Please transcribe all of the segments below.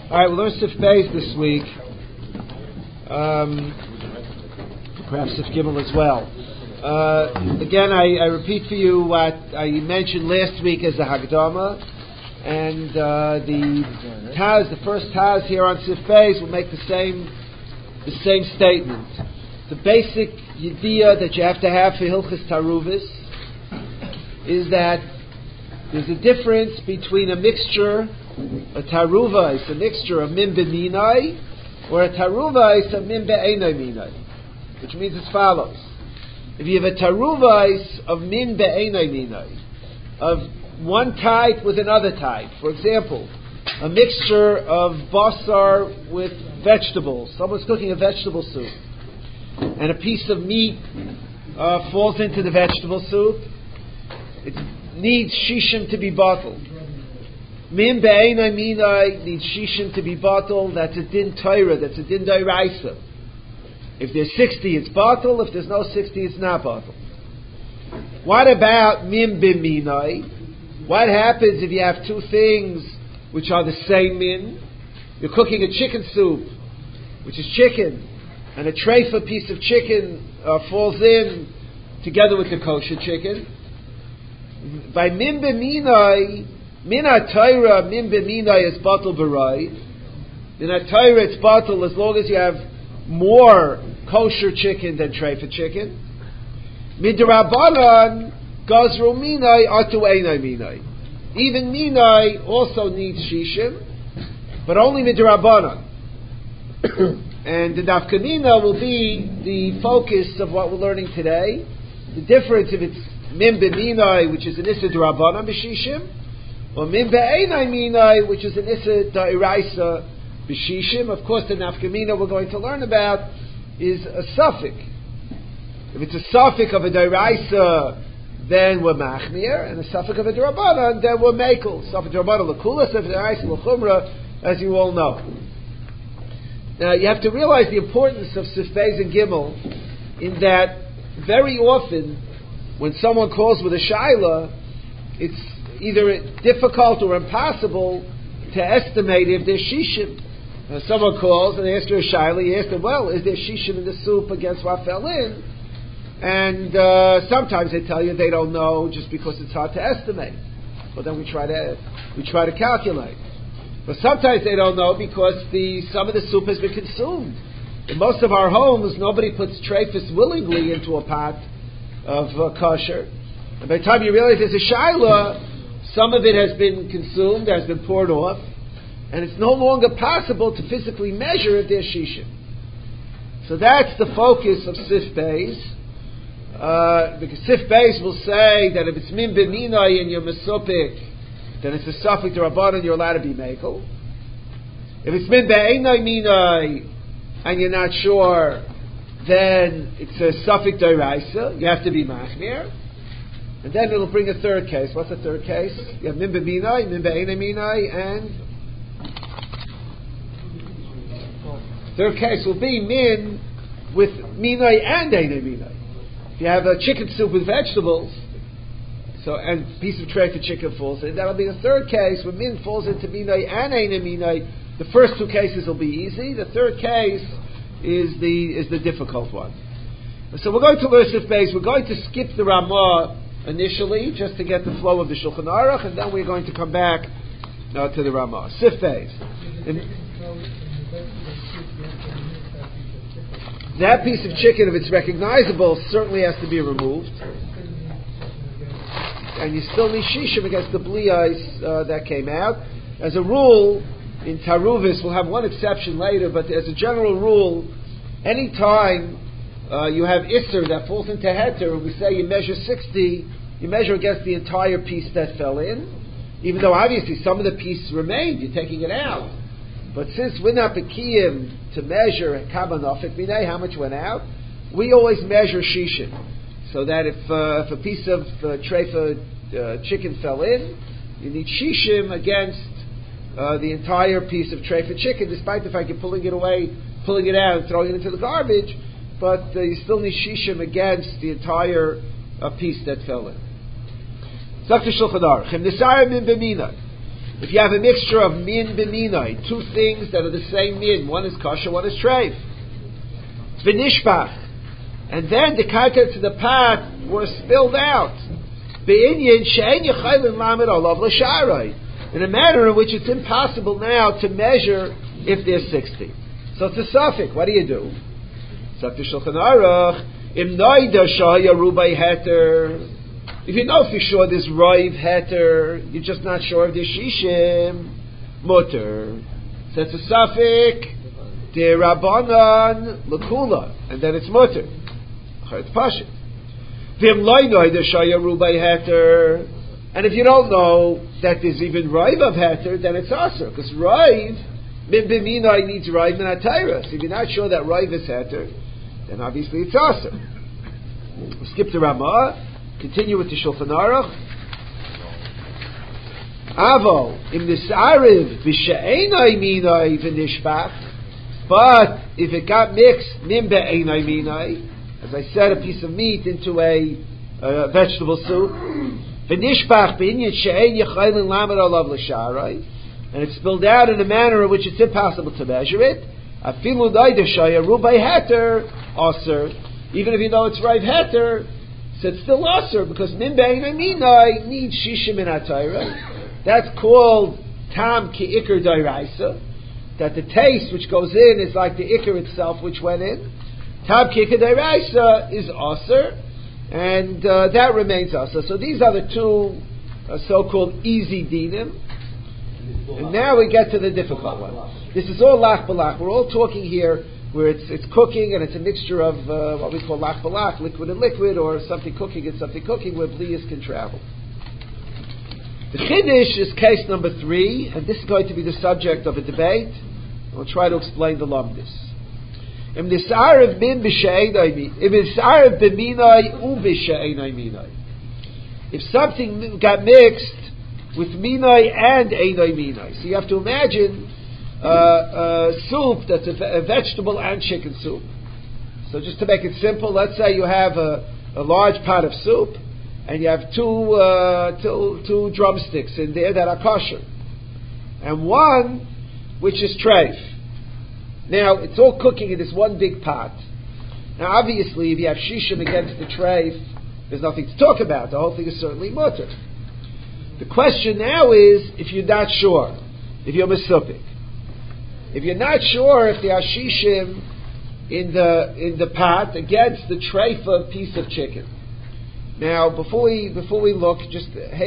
All right, we'll learn Sif Beis this week. Perhaps Sif Gimel as well. Again, I repeat for you what I mentioned last week as a Hagdama, and the first Taz here on Sif Beis will make the same statement. The basic idea that you have to have for Hilchas Taruvis is that there's a difference between a mixture, a taruva is a mixture of min b'minai, or a taruva is a min be'enai minai, which means as follows. If you have a taruva of min be'enai minai, of one type with another type, for example, a mixture of basar with vegetables, someone's cooking a vegetable soup, and a piece of meat falls into the vegetable soup, it needs shishim to be bottled. Min be'enai minai needs shishim to be bottled. That's a din Torah. That's a din d'oraisa. If there's 60, it's bottled. If there's no 60, it's not bottled. What about min b'minai? What happens if you have two things which are the same min? You're cooking a chicken soup, which is chicken, and a treifa piece of chicken falls in together with the kosher chicken. By min b'minai, min ha'Torah, min b'minai is bottle b'rayv. In ha'Torah it's bottle as long as you have more kosher chicken than treifa chicken. Midrabanan gazru minai atu einai minai. Even minai also needs shishim, but only midrabanan. And the nafkamina will be the focus of what we're learning today. The difference if it's min b'minai, which is an issa d'Rabbanan b'shishim, or min be'enai minai, which is an issa d'Oraisa b'shishim. Of course, the nafkamina we're going to learn about is a suffix. If it's a suffix of a d'Oraisa, then we're machmir, and a suffix of a d'Rabbanan, then we're mekel. Suffix d'Rabbanan l'kula, suffix d'Oraisa l'chumra, as you all know. Now, you have to realize the importance of Sif Beis and Gimel in that very often when someone calls with a shaila, it's either difficult or impossible to estimate if there's shishim. Someone calls and they ask you a shaila, you ask them, well, is there shishim in the soup against what fell in? And sometimes they tell you they don't know just because it's hard to estimate. But then we try to calculate. But sometimes they don't know because some of the soup has been consumed. In most of our homes, nobody puts treifas willingly into a pot of kosher. And by the time you realize there's a shaila, some of it has been consumed, has been poured off, and it's no longer possible to physically measure if there's shishim. So that's the focus of Sif Beis. Because Sif Beis will say that if it's min b'minai and you're mesopik, then it's a suffix d'Rabbanan, you're allowed to be mekel. If it's min be'enai minai and you're not sure, then it's a suffix d'Oraisa, you have to be machmir. And then it'll bring a third case. What's the third case? You have min b'minai, min be'enai minai, and third case will be min with minai and einai minai. If you have a chicken soup with vegetables, and piece of treifa chicken falls in, that'll be the third case where min falls into minai and einai minai. The first two cases will be easy. The third case is the difficult one. So we're going to learn Sif Beis. We're going to skip the Ramah initially, just to get the flow of the Shulchan Aruch, and then we're going to come back to the Ramah. Sif Beis. That piece of chicken, if it's recognizable, certainly has to be removed. And you still need shishim against the bliyais that came out. As a rule, in Taruvis, we'll have one exception later, but as a general rule, any time you have Isser that falls into Heter, we say you measure 60, you measure against the entire piece that fell in, even though obviously some of the piece remained, you're taking it out. But since we're not Bekiyim to measure Kabanofik Minei, how much went out, we always measure Shishim. So that if a piece of treifa chicken fell in, you need shishim against the entire piece of treifa chicken, despite the fact you're pulling it out and throwing it into the garbage, but you still need shishim against the entire piece that fell in. Dr. Shulchan Aruch, If you have a mixture of min b'minai, two things that are the same min, one is kosher, one is treif. V'nishbach. And then the contents of the pot were spilled out. Be'inyan she'en yechaylin lamed olav l'sharai. In a manner in which it's impossible now to measure if there's 60. So it's a suffix. What do you do? If you know for sure there's Raiv Heter, you're just not sure if there's Shishim, Mutter. So it's a suffix, De Rabbanan Lakula, and then it's Mutter. It's Pashit. And if you don't know that there's even Raiv of Heter, then it's Aser, because Raiv, Min B'minai needs Raiv and Atayra. So if you're not sure that Raiv is Heter, then obviously it's Aser. We'll skip to Ramah. Continue with the Shulchan Aruch. Avo im nisariv b'she'enai minai v'nishbach. But if it got mixed min be'enai minai, as I said, a piece of meat into a vegetable soup, v'nishbach b'inyan she'en yechaylin lamed olav l'sharai, and it's spilled out in a manner in which it's impossible to measure it. Afilu daida shaya rubai heter aser. Even if you know it's Raiv Heter, so it's still Aser, because Min Be'enai Minai needs Shishim in Atayra. That's called Tam Ki Iker Dairaisa, that the taste which goes in is like the Iker itself which went in. Tam Ki Iker Dairaisa is Aser, and that remains Aser. So these are the two so-called easy dinim. And now we get to the difficult one. This is all Lach Balach. We're all talking here where it's cooking and it's a mixture of what we call lach balach, liquid and liquid, or something cooking and something cooking, where blias can travel. The Chiddush is case number 3, and this is going to be the subject of a debate. We'll try to explain the lumdis. If something got mixed with minai and einai minai, so you have to imagine soup that's a vegetable and chicken soup. So just to make it simple, let's say you have a large pot of soup and you have two drumsticks in there that are kosher, and one which is treif. Now it's all cooking in this one big pot. Now obviously if you have shishim against the treif, there's nothing to talk about. The whole thing is certainly mutter. The question now is, if you're not sure, if you're mesupik, if you're not sure if there are shishim in the pot against the treifa piece of chicken. Now, before we look, just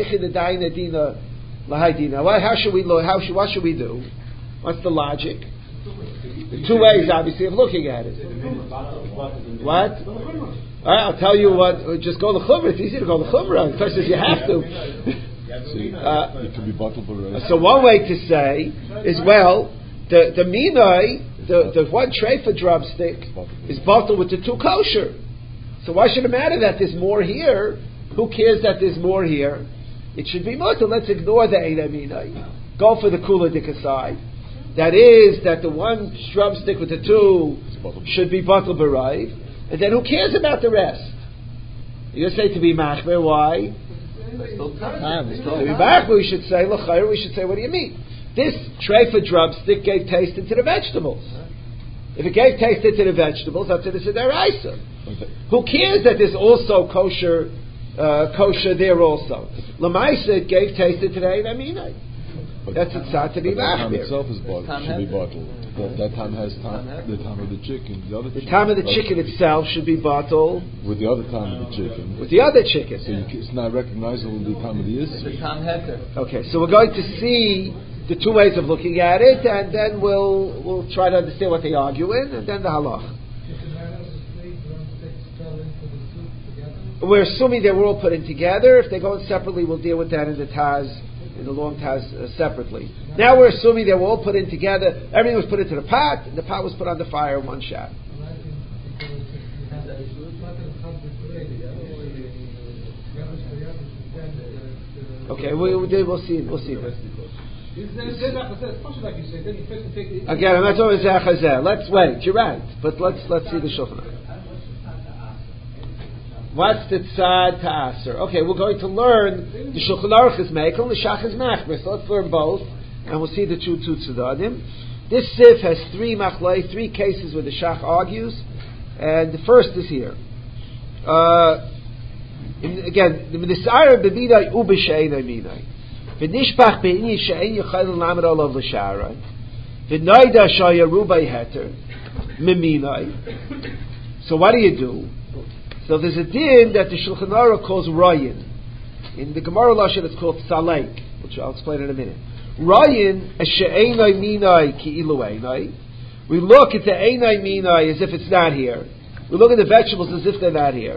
how should we look? What should we do? What's the logic? The two ways, obviously, of looking at it. What? I'll tell you what. Just go to Chumrah. It's easy to go to Chumrah. The question is you have to. It can be bottled. So one way to say is, well, the minai, the one treifa drumstick is bottled with the two kosher. So why should it matter that there's more here? Who cares that there's more here? It should be mutter. Let's ignore the einai minai. Go for the kula dika side. That is, that the one drumstick with the two should be bottled b'raiv, and then who cares about the rest? You say to be machmer, why? To be machmer, we should say l'chayr. We should say, what do you mean? This treifa drumstick gave taste into the vegetables. If it gave taste into the vegetables, that's it. It's a deraisa. Who cares that there's also kosher there also? Lamaisa, it gave taste into the einai minai. That's a tzad to be machmer. The time itself is should be bottled. That time has the time of the chicken. The time of the chicken itself should be bottled with the other time of the chicken. With the other chicken. So it's not recognizable in the time of the Yisr. Okay, so we're going to see the two ways of looking at it, and then we'll try to understand what they argue in, and then the halach. We're assuming they were all put in together. If they go in separately, we'll deal with that in the Taz, in the long Taz separately. Now we're assuming they were all put in together. Everything was put into the pot, and the pot was put on the fire in one shot. Okay, we'll see. We'll see this. Again, I'm not talking about Zechazeh. Let's wait. You're right, but let's see the Shulchan Aruch. What's the tzad to aser? Okay, we're going to learn the Shulchan Aruch is mekel, the Shach is machmer. So let's learn both, and we'll see the two tzedadim. This sif has three cases where the Shach argues, and the first is here. Again, the Nisayr b'minay u'b'she'enay minay. V'nishpach be'inyi she'en yachayl l'namer olav l'sharay. V'noida shayaru b'heter miminay. So what do? So there's a din that the Shulchan Aruch calls Rayin. In the Gemara Lashon it's called Salek, which I'll explain in a minute. Rayin, she'enay minay ki'ilu einay. We look at the einay minay as if it's not here. We look at the vegetables as if they're not here.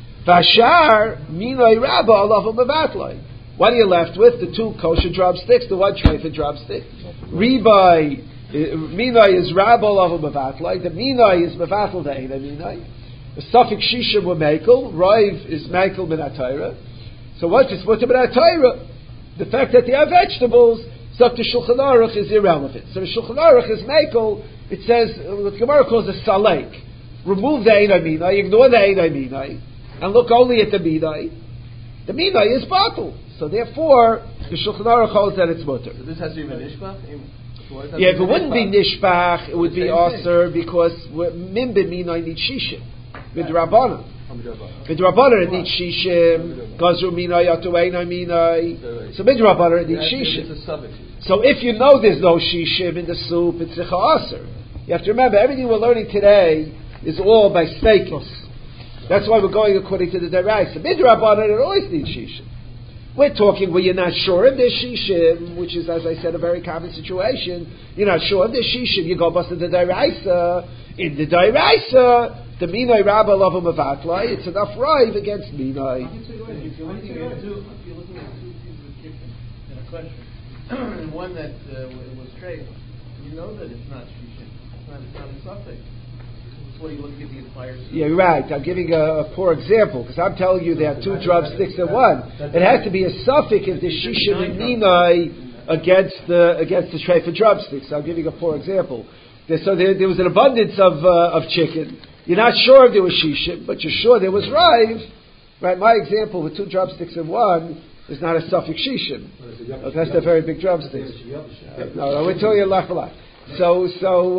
Vashar minay rabba alav mevatlay. What are you left with? The two kosher drumsticks, the one treifah drumstick. Ribai, minay is rabba alav mevatlay. The minay is mevatl the einay minay. The suffix shishim were mekel. Raiv is mekel min atayra. So what's this mutter min atayra? The fact that they have vegetables, so the Shulchan Aruch is irrelevant. So the Shulchan Aruch is mekel. It says what the Gemara calls a salek. Remove the einay minay, ignore the einay minay, and look only at the minay. The minay is batul. So therefore, the Shulchan Aruch holds that it's mutter. So this has to be nishbach. Yeah, if it wouldn't be nishbach, it would be aser because min b'minay needs shishim. Midrabanan. Midrabanan it needs shishim. Gazru minay atu einay minay. So midrabanan it needs shishim. So if you know there's no shishim in the soup, it's a aser. You have to remember everything we're learning today is all by stakes. That's why we're going according to the deraisa. Midrabanan it always needs shishim. We're talking where you're not sure if there's shishim, which is, as I said, a very common situation. You're not sure if there's shishim, you go bust to the deraisa. In the deraisa, the minay rabba lava mavatlai, it's enough rive against minay. If you're looking at two pieces of chicken in a question, and one that was straight, you know that it's not shishim. It's not a suffix. What are you looking at the entire soup? Yeah, you're right. I'm giving a poor example because I'm telling you there are two drumsticks in one. It has to be a suffix if the shishim and minay against the treifah drumsticks. I'm giving a poor example. So there was an abundance of chicken. You're not sure if there was shishim, but you're sure there was rive. Right? My example with two drumsticks in one is not a suffix shishim. That's a very big drumstick. No, we're telling you lach. So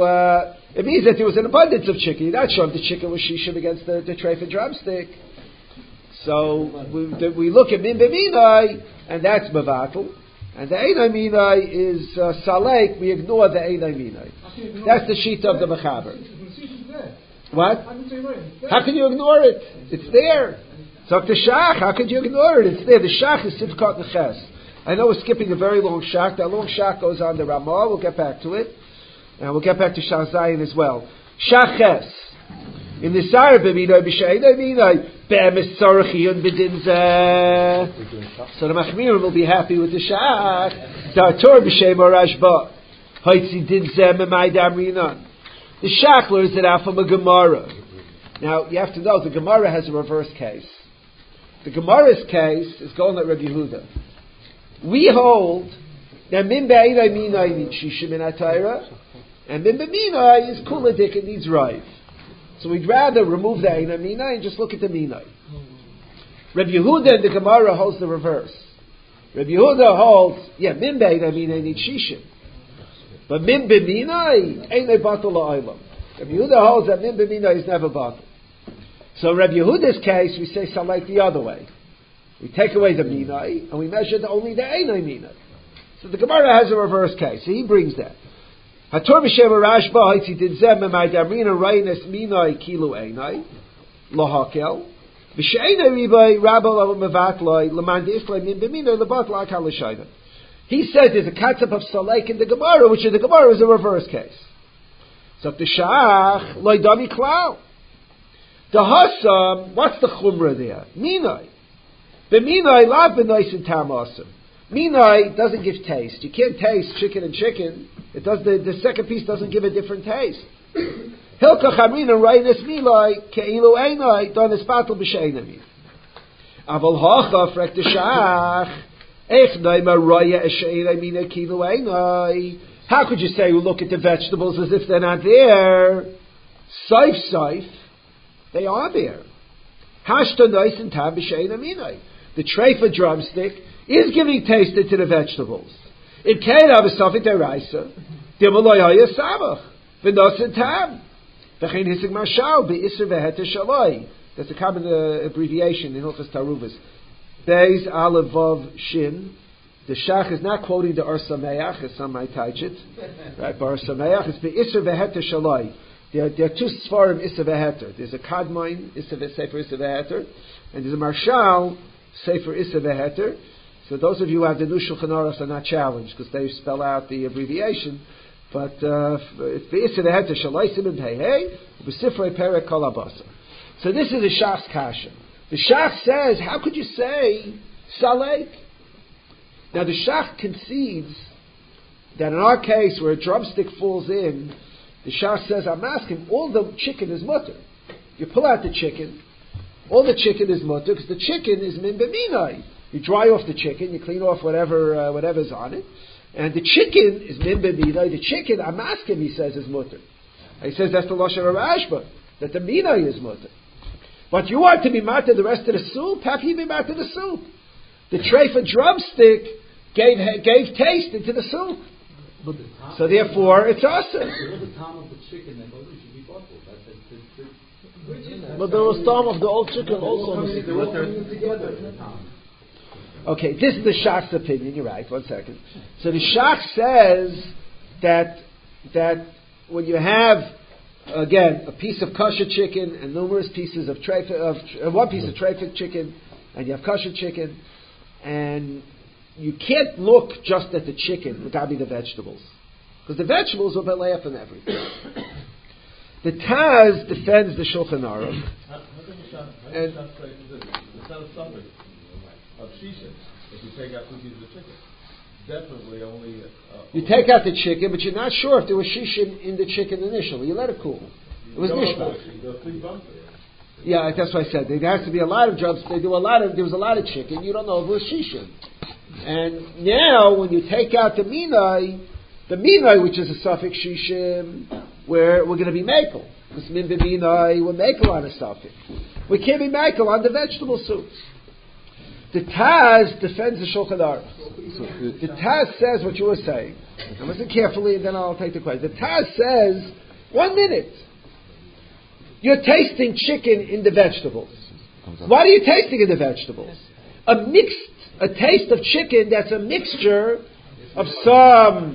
it means that there was an abundance of chicken. You're not sure if the chicken was shishim against the treifah drumstick. So we look at min b'minay, and that's mevatel. And the einay minay is salek. We ignore the einay minay. That's the sheet of the mechaber. What? How can you ignore it? It's there. So the shach, how could you ignore it? It's there. The shach is sivkot neches. I know we're skipping a very long shach. That long shach goes on the Ramah. We'll get back to it. And we'll get back to Shach Zayin as well. Shaches. In the Sar b'minay b'sheinay minay be'emes tzarechiyun b'dinzeh. So the Machmirim will be happy with the shach. D'artor b'shem Rashba. Haitzi dinzeh memay damrinan. The shach learns it out from a Gemara. Now you have to know the Gemara has a reverse case. The Gemara's case is going like Rabbi Yehuda. We hold that min be'einay minay needs shishim in atayra, and min be'minay is kuladik, it needs rive. So we'd rather remove the einay minay and just look at the minay. Rabbi Yehuda and the Gemara holds the reverse. Rabbi Yehuda holds, min be'einay minay needs shishim, but min be'minay einay batal la'olam. Rabbi Yehuda holds that min be'minay is never batal. So Rabbi Yehuda's case, we say salek the other way. We take away the minay and we measure only the einay minay. So the Gemara has a reverse case. So he brings that. Hator b'shem Rashba haitzi dinzeh memay damrina raynes minay kilu einay lahakel v'sheinay ribay rabba mevatlay leman deiflay min b'minay lebatlay akal l'shayna. He says there's a concept of salek in the Gemara, which in the Gemara is a reverse case. So the shach loy dami klal. The hasam, what's the chumrah there? Minay. B'minay lav b'nois tam asam. Minay doesn't give taste. You can't taste chicken and chicken. It does. The second piece doesn't give a different taste. Hilka chamrina raynes milay keilu einay donis batel b'sheinay min. Aval hacha frek the shach ech naima raya esheinay mina keilu einay. How could you say we look at the vegetables as if they're not there? Saif, they are there. Hashta nois and tam b'shein aminai. The treifa drumstick is giving taste to the vegetables. It can't have a safek deraisa. Dimaloy haya samach v'nos and tam. V'chein hisig mashal be'isr v'heter shaloi. That's a common abbreviation in Hilchos Taruvas. Beis Aleph Vav Shin. The Shach is not quoting the Or Sameach, as some might touch it. Right? But Or Sameach is be'isr v'heter shaloi. There are two Sfarim Isser v'heter. There's a Kadmoin Sefer Isser v'heter, and there's a Marshal Sefer Isser v'heter. So those of you who have the new Shulchan Aruch are not challenged because they spell out the abbreviation. But it's be'isr v'heter shaloi simin pei hey b'sifrei perek kol habasar. So this is a Shach's kasha. The Shach says, how could you say salek? Now the Shach concedes that in our case where a drumstick falls in, the Shach says, I'm asking, all the chicken is mutter. You pull out the chicken, all the chicken is mutter, because the chicken is min b'minai. You dry off the chicken, you clean off whatever's on it, and the chicken is min b'minai. The chicken, I'm asking, he says, is mutter. He says that's the Lashon HaRashba, that the minai is mutter. But you want to be matter the rest of the soup? How can you be matter the soup? The treifa drumstick gave taste into the soup. So therefore, it's awesome. The time of the chicken that should be bottled. But there was time of the old chicken also. Okay, this is the Shach's opinion. You're right. 1 second. So the Shach says that when you have again a piece of kosher chicken and numerous pieces of treifa, one piece of treifa chicken, and you have kosher chicken, and you can't look just at the chicken without the vegetables, because the vegetables will be laugh and everything. The Taz defends the Shulchan Aruch. How can you say it's not a suffix of shisha if you take out 2 pieces of chicken? Definitely only. You take out the chicken, but you're not sure if there was shisha in the chicken initially. You let it cool. It was nishbach. Yeah, that's what I said. There has to be a lot of drugs. There was a lot of chicken. You don't know if it was shisha. And now, when you take out the minai, which is a suffix shishim, where we're going to be makel. Because min b'minai, we're makel on a suffix. We can't be makel on the vegetable soups. The Taz defends the Shulchan Aruch. The Taz says what you were saying. Now listen carefully, and then I'll take the question. The Taz says, 1 minute. You're tasting chicken in the vegetables. What are you tasting in the vegetables? A taste of chicken that's a mixture of some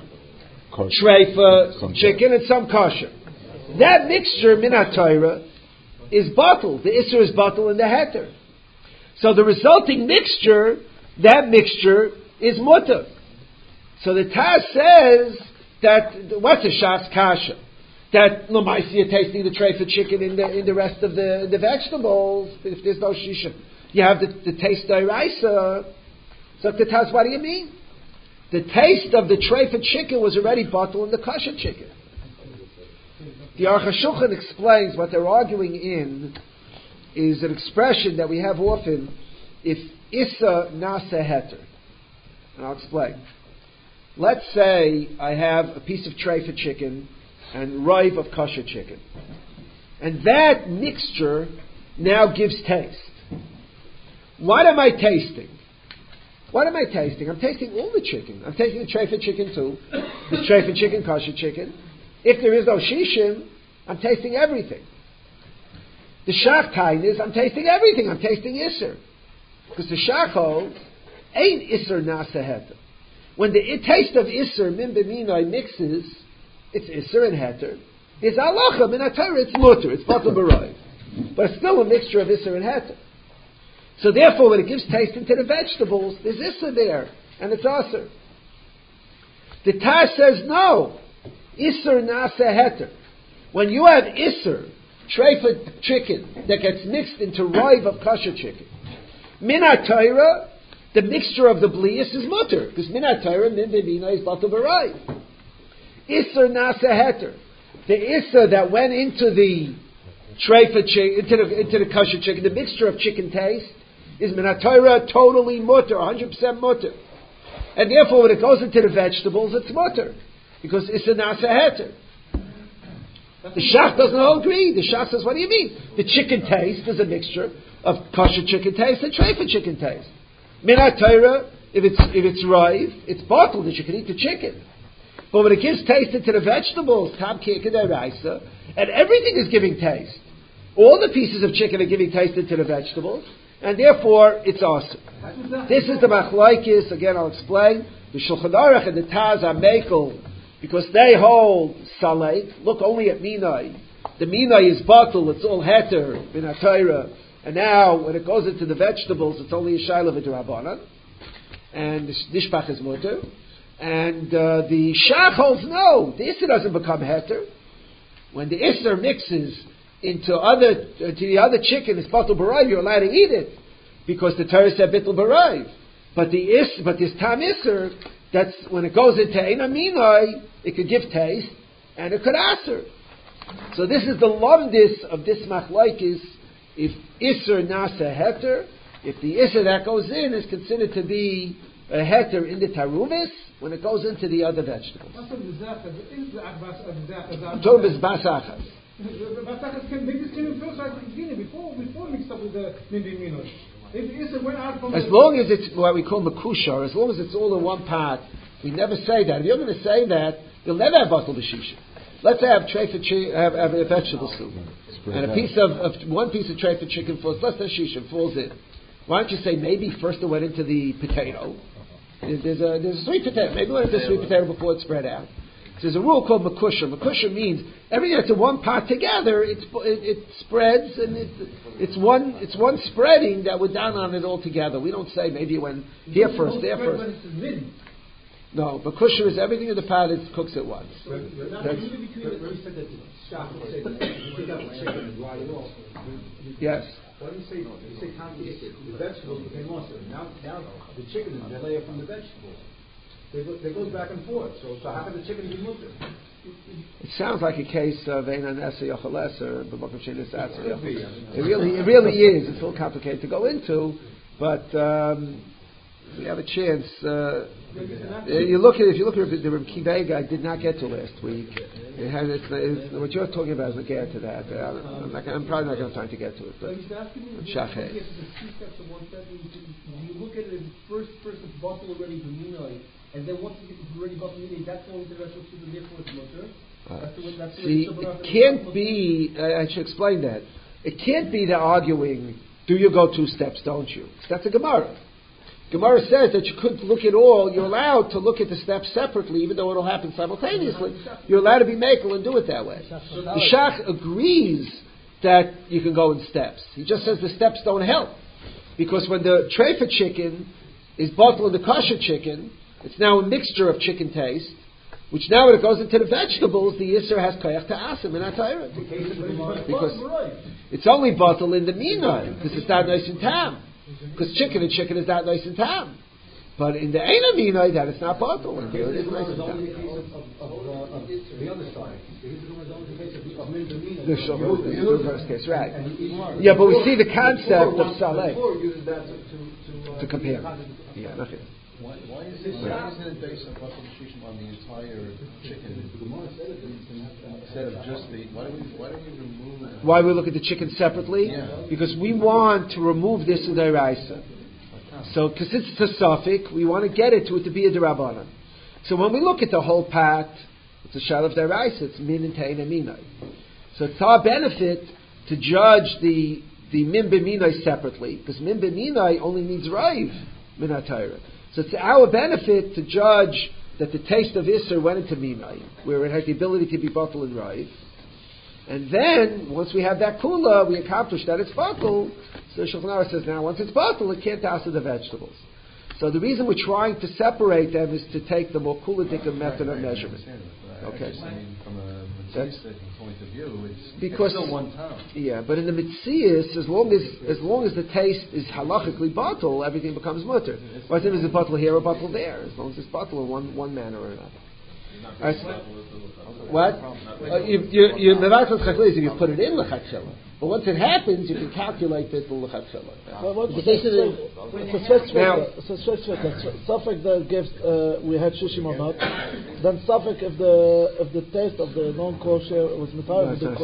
treifa chicken and some kosher. That mixture, minat Torah, is bottled. The Isser is bottled in the heter. So the resulting mixture, that mixture is mutter. So the Taz says that, what's a Shas kasha? That, l'maisi, you're tasting the treifa chicken in the rest of the vegetables, if there's no shisha. You have the taste d'oraisa. So the Taz, what do you mean? The taste of the treifa chicken was already bottled in the kosher chicken. The Aruch HaShulchan explains what they're arguing in is an expression that we have often, if Issa Nasa Heter. And I'll explain. Let's say I have a piece of treifa chicken and rive of kosher chicken. And that mixture now gives taste. What am I tasting? What am I tasting? I'm tasting all the chicken. I'm tasting the treifa chicken too. The treifa chicken, kosher chicken. If there is no shishim, I'm tasting everything. The Shach Tain is, I'm tasting everything. I'm tasting Isser. Because the Shach holds, ain't Isser Nasa Heter. When the taste of Isser, Min B'minai, mixes, it's Isser and Heter. It's Halacha, Min HaTorah, it's Mutter, it's Batal B'Rayv. But it's still a mixture of Isser and Heter. So therefore, when it gives taste into the vegetables, there's Isser there, and it's Aser. The Taz says, no, Isser Nasa Heter. When you have Isser, treifa chicken that gets mixed into rive of kosher chicken. Minat Torah, the mixture of the blias is mutter, because Minat Torah, min b'minai is batal b'rayv. Isser nasa heter, the isser that went into the treifa chicken, into the kosher chicken, the mixture of chicken taste, is Minat Torah totally mutter, 100% mutter. And therefore when it goes into the vegetables, it's mutter, because Isser nasa heter. The Shach doesn't all agree. The Shach says, what do you mean? The chicken taste is a mixture of kosher chicken taste and treifa chicken taste. Minat Torah, if it's rive, it's bottled that you can eat the chicken. But when it gives taste into the vegetables, tam k'deraisa, and everything is giving taste. All the pieces of chicken are giving taste into the vegetables, and therefore it's awesome. This is the machlaikis. Again, I'll explain. The Shulchan Aruch and the Taz are mekel, because they hold salek. Look only at minai. The minai is bottled. It's all heter minat Torah. And now, when it goes into the vegetables, it's only a shayla v'derabanan, and the nishpach is mutter. And the Shach holds no, the Isser doesn't become heter. When the Isser mixes into the other chicken, it's batul b'rayv, you're allowed to eat it, because the Torah said batul b'rayv. But this tam Isser, that's when it goes into Eina Minai, it could give taste, and it could aser. So this is the lumdis of this machlaikis. If Isser nasa heter, if the Isser that goes in is considered to be a heter in the tarumis, when it goes into the other vegetables. I'm talking about basachas. Basachas can make this kind of first right before mixed up with the miminoi. As long as it's what we call makushar, as long as it's all in one pot, we never say that. If you're going to say that, you'll never have batul b'shisha. Let's say I have have a vegetable soup, and one piece of treifa chicken falls, less than shisha falls in. Why don't you say maybe first it went into the potato? There's a sweet potato. Maybe it went into the sweet potato before it spread out. So there's a rule called makusha. Makusha means everything that's in one pot together, it spreads, and it's one spreading that we're down on it all together. We don't say maybe it went here first, there first. No, makusha is everything in the pot. It cooks at once. Yes. Why do you say the vegetables became awesome? Now the chicken is the layer from the vegetables. They go back and forth. So how can the chicken be moved? It sounds like a case of Einan Esa Yochel Eser, B'Mokum Shenis Asa Yochel. It really is. It's a little complicated to go into, but we have a chance. If you look at the Reb Kiva I did not get to last week. What you're talking about is a get to that. I'm probably not going to have time to get to it. But Shachet. You look at it as first it's bottled already the minoi, and then once it's already bottled minoi, that's all the rest of the therefore it's mutter. See, it can't be. I should explain that. It can't be they're arguing. Do you go 2 steps? Don't you? That's a Gemara. Gemara says that you could look at all, you're allowed to look at the steps separately, even though it'll happen simultaneously. You're allowed to be makel and do it that way. The Shach agrees that you can go in steps. He just says the steps don't help. Because when the treifa chicken is bottled in the kosher chicken, it's now a mixture of chicken taste, which now when it goes into the vegetables, the Yisr has koyach to asim and atayra. Because it's only bottled in the mina, because it's not nice and tam. Because chicken is not nice and tam. But in the Eina Minai, that it's not bottled. And here it is nice and tam. The other side. The first case, right. Yeah, but we see the concept of Saleh. To compare. Yeah, nothing. Why isn't it based on batul b'shishim on the entire chicken instead of just the? Why do we remove? Why we look at the chicken separately? Yeah. Because we want to remove this in the Deraisa. So, because it's a suffix, we want to get it to be a Derabanan. So when we look at the whole pot, it's a shal of Deraisa. It's min and tein and minai. So it's our benefit to judge the min b'minai separately, because min b'minai only needs raiv min hatayra. So it's our benefit to judge that the taste of Isser went into Minai, where it has the ability to be bottled and rive. And then, once we have that kula, we accomplish that it's bottled. So Shulchan Aruch says, now once it's bottled, it can't asa the vegetables. So the reason we're trying to separate them is to take the more kuladik method of measurement. Okay. From a mitzvah point of view, it's still one town. Yeah, but in the mitzias, as long as the taste is halachically bottled, everything becomes mutter. Why is it bottle here or bottle there? As long as it's bottled in one manner or another. What? You put it in lechatchila. But once it happens, you can calculate bittul l'chatchila. The case of it's a Suffolk that gives we had shishim or not. Then Suffolk if the taste of the non-kosher was metal. The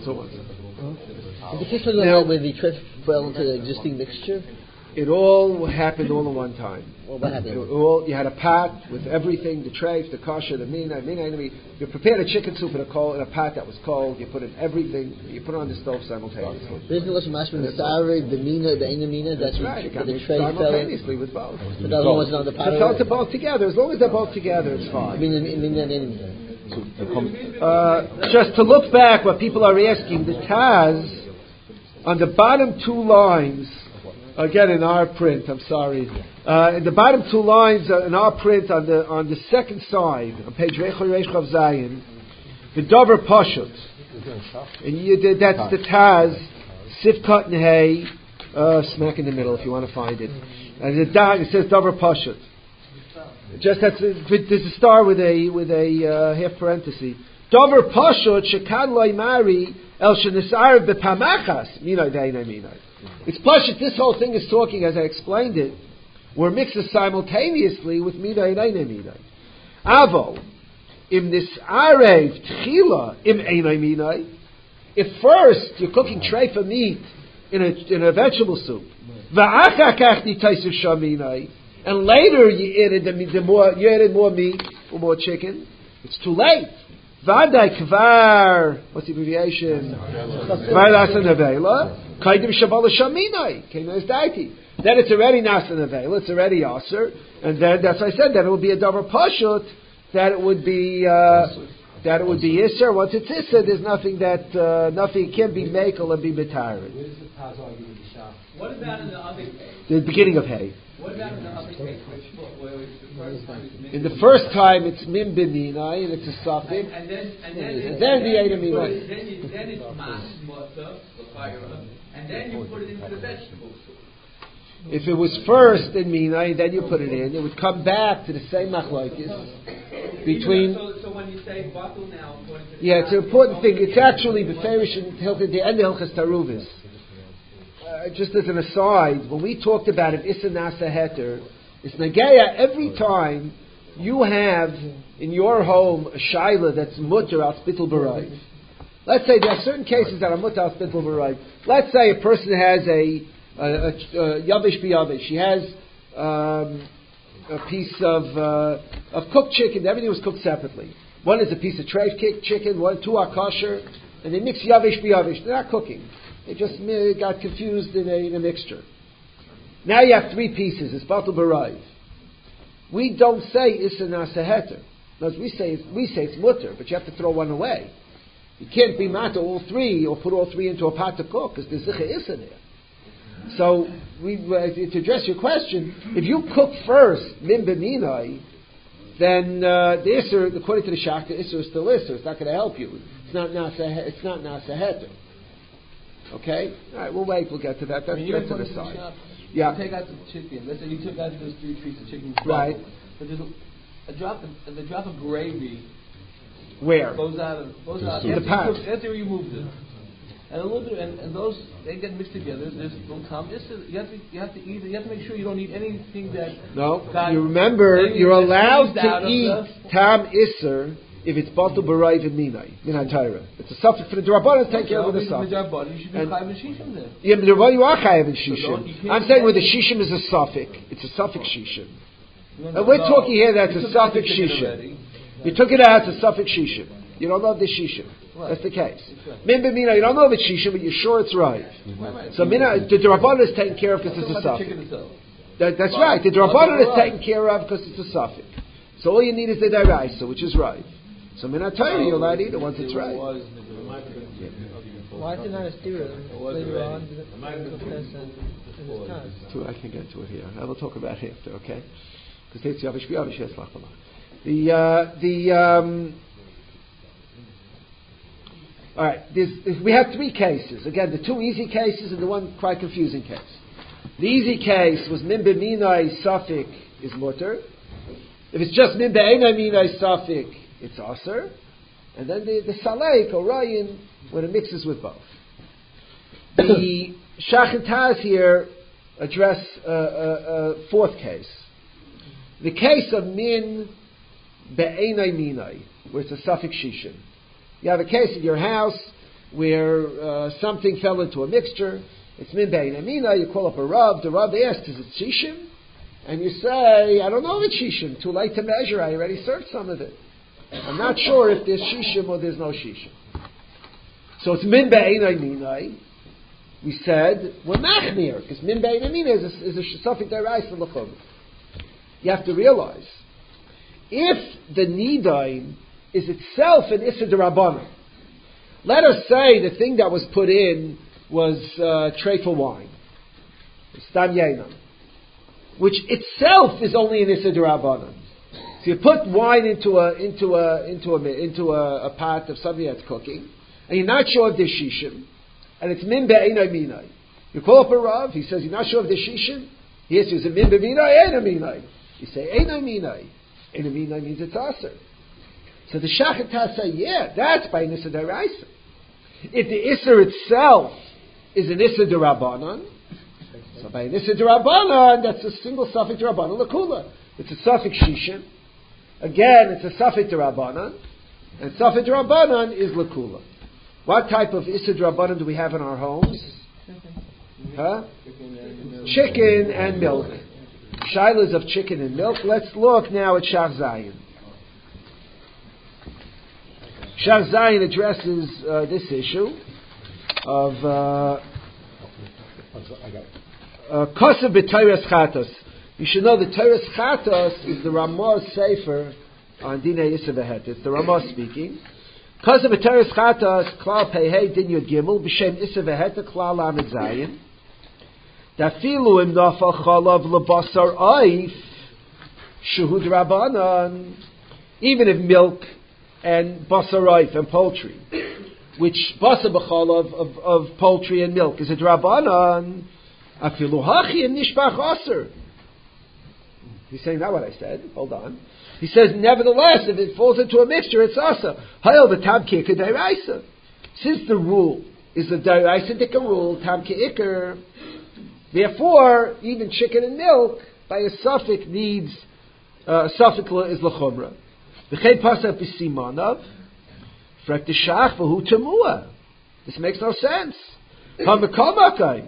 case of the when the tread fell into the existing mixture. It all happened all at one time. Well, what happened? You had a pot with everything, the treif, the kosher, the mina. You prepared a chicken soup in a pot that was cold. You put in everything. You put it on the stove simultaneously. Isn't it mashman the sarah, the mina, the mina? That's right. The tray simultaneously with both. But the other one wasn't on the pot. It fell to both together. As long as they're both together, it's fine. Just to look back, what people are asking, the Taz on the bottom two lines. Again, in our print, I'm sorry. In the bottom two lines in our print on the second side, on page Reish Chav Zayin, the Dover Pashut, and that's the Taz, Sivkat and Hay, smack in the middle if you want to find it. And it says Dover Pashut. Just there's a star with a half parenthesis. Dover Pashut Shekan Loi Mari El Shenisar Bepamachas Minay Deinay Minay. It's pashut. This whole thing is talking, as I explained it, we're mixed simultaneously with midai and einay midai. Avo, im this arev tchila im einay midai. If first you're cooking treifa meat in a vegetable soup, va'achakach nitaisu shaminai, and later you added more meat or more chicken, it's too late. Vadai kvar, what's the abbreviation? Kvar nasa nevela. Kaidim shabala shaminai. Kaidim daiti. Then it's already nasa nevela. It's already aser, and then that's what I said. Then it would be a davar pashut. That it would be iser. Once it's iser, there's nothing can be makel and be metarid. What about in the other case? The beginning of hay. What about in the other case, where the first time it's in the first time it's mim b'minai and it's a suffix, and then the eidam minai. Then it's mas mota l'chayra, and then you put it into the vegetable soup. If it was first in minai, then you put it in. It would come back to the same machlokes between. So when you say batul now, yeah, it's an important thing. It's actually beferish and the end of Hilchas Taruvis. Just as an aside, when we talked about it, Issa Nasa Heter, it's Nageya every time you have in your home a Shaila that's Mutter al Spittel Barayv. Let's say there are certain cases that are Mutter al Spittel Barayv. Let's say a person has a Yavish B'Yavish. He has a piece of cooked chicken. Everything was cooked separately. One is a piece of treif chicken, two are kosher, and they mix Yavish B'Yavish. They're not cooking. They just got confused in a mixture. Now you have three pieces. It's batul b'rayv. We don't say issa nasa heter. We say it's mutter, but you have to throw one away. You can't be mata all three or put all three into a pot to cook because there's zicha issa there. So to address your question, if you cook first min b'minai, then the issa, according to the shach, the issa is still issa. It's not going to help you. It's not nasa heter. Okay? Alright, we'll wait, we'll get to that. That's to the side. Yeah. You take out the chicken. Let's say you took out those 3 pieces of chicken. Right. But there's a drop of gravy. Where? Goes out. In the pot. After you moved it. And a little bit, and those, they get mixed together. There's little time. You have to eat it. You have to make sure you don't eat anything that... No. You remember, you're allowed to eat tam isser if it's batul b'rayv and minai, minai Torah. It's a suffix for the Durabanan, take care of the suffix. You should be chayav and shishim there. Yeah, but you are chayav and shishim. I'm saying where the shishim is a suffix. It's a suffix shishim. And we're talking here that's a suffix shishim. You took it out, it's a suffix shishim. You don't know if it's shishim. Right. That's the case. Min b'minai, you don't know if it's shishim, but you're sure it's right. So minai, the Durabanan is taken care of because it's a suffix. That's right. The Durabanan is taken care of because it's a suffix. So all you need is the deraisa, which is right. So minat Torah, you're allowed to eat it once it's right. Why is it not a stira later on? I can get to it here. I will talk about it after, okay? Because it's Yavish B'Yavish, yes, lachmalah. All right, we have 3 cases. Again, the 2 easy cases and the one quite confusing case. The easy case was min b'minai safik is mutter. If it's just min b'einai minai safik, it's aser, and then the salek or rayin when it mixes with both. The Shachataz here address a fourth case. The case of min be'enai minai, where it's a suffix shishin. You have a case in your house where something fell into a mixture. It's min be'enai minai. You call up a Rav. The Rav asks, is it shishin? And you say, I don't know if it's shishim. Too late to measure. I already served some of it. I'm not sure if there's shishim or there's no shishim. So it's min be'enai minai. We said we're machmir because min be'enai minai is a suffix deraisa l'chum. You have to realize if the nidain is itself an issa d'rabbanan. Let us say the thing that was put in was treifel wine, stam yainam, which itself is only an issa d'rabbanan. So you put wine into a pot of something that's cooking, and you're not sure if there's shishim, and it's min be'enai minai. You call up a Rav, he says you're not sure if there's shishim. He asks you, is it min be'minai, enai minai? You say enai minai. Enai minai means it's aser. So the Shachataz say, yeah, that's by an issa d'oraisa. If the issa itself is an issa d'rabbanan, so by an issa d'rabbanan, that's a single suffix d'rabbanan l'kula. It's a suffix shishim. Again, it's a suffix d'rabbanan, and suffix d'rabbanan is l'kula. What type of issa d'rabbanan do we have in our homes? Huh? Chicken and milk. Shilas of chicken and milk. Let's look now at Shach Zayin. Shach Zayin addresses this issue of Kosev b'Teiras Chatos. You should know that Teiras Chatos is the Ramah's Sefer on Dinei Issa V'Het. It's the Ramah speaking. Kosev b'Teiras Chatos Klal Pehei Din Yud Gimel B'Shem Issa V'Het Klal Lamed Zayin. Dafilu im nafal chalav lebasar oif shuhud rabbanan. Even if milk and basar oif and poultry, which basar b'chalav of poultry and milk is a drabanan, afilu hachi im nishbach aser. He's saying not what I said. Hold on. He says, nevertheless, if it falls into a mixture, it's asa. Hayel v'tam ki'ikar da'iraisa. Since the rule is a da'iraisa dika rule, tam ki'ikar. Therefore, even chicken and milk, by a suffix, needs suffix is l'chumra. V'chei pasach b'simanav, frek d'shach v'hu temua. This makes no sense. Ha'mekal makay.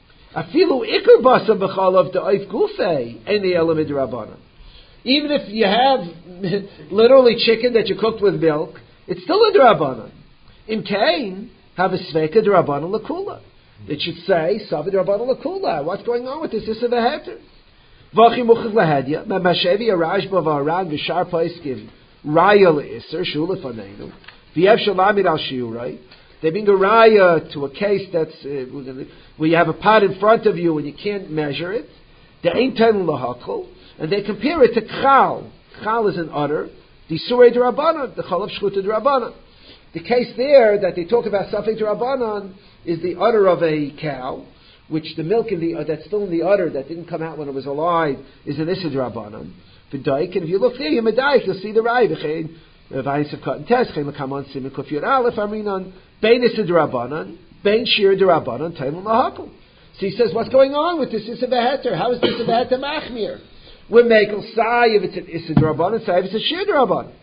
Afilu ikar basa b'chalav da'if gufei, eni elamid rabbanan. Even if you have literally chicken that you cooked with milk, it's still a d'rabbanan. In Cain, have a sveka d'rabbanan l'kula. It should say, Savid Rabban L'Kula. What's going on with this? This is a heter. V'achi muchaz lahedya. Mashevi araj b'varan v'shar paiskim. Raya le'isr, shu lefaneinu. V'yev shalamid al shiurai. They bring a raya to a case that's, where you have a pot in front of you and you can't measure it. The ain't ten lahakol. And they compare it to chal. Chal is an udder. The surei d'Rabbanan. The chalav shchuta d'Rabbanan. The case there that they talk about Safek d'Rabbanan is the udder of a cow, which the milk in the that's still in the udder that didn't come out when it was alive is an Issa d'Rabbanan. V'daik, and if you look there, you'll see the Rai. V'chein, v'ayis of cotton test, chein l'kamon simen kufiyot aleph aminon, bein Issa d'Rabbanan, bein shir d'Rabbanan, taimel lahakol. So he says, what's going on with this Issa v'heter? How is this Issa v'heter machmir? We're making sai if it's an Issa d'Rabbanan, sai if it's a shir d'Rabbanan.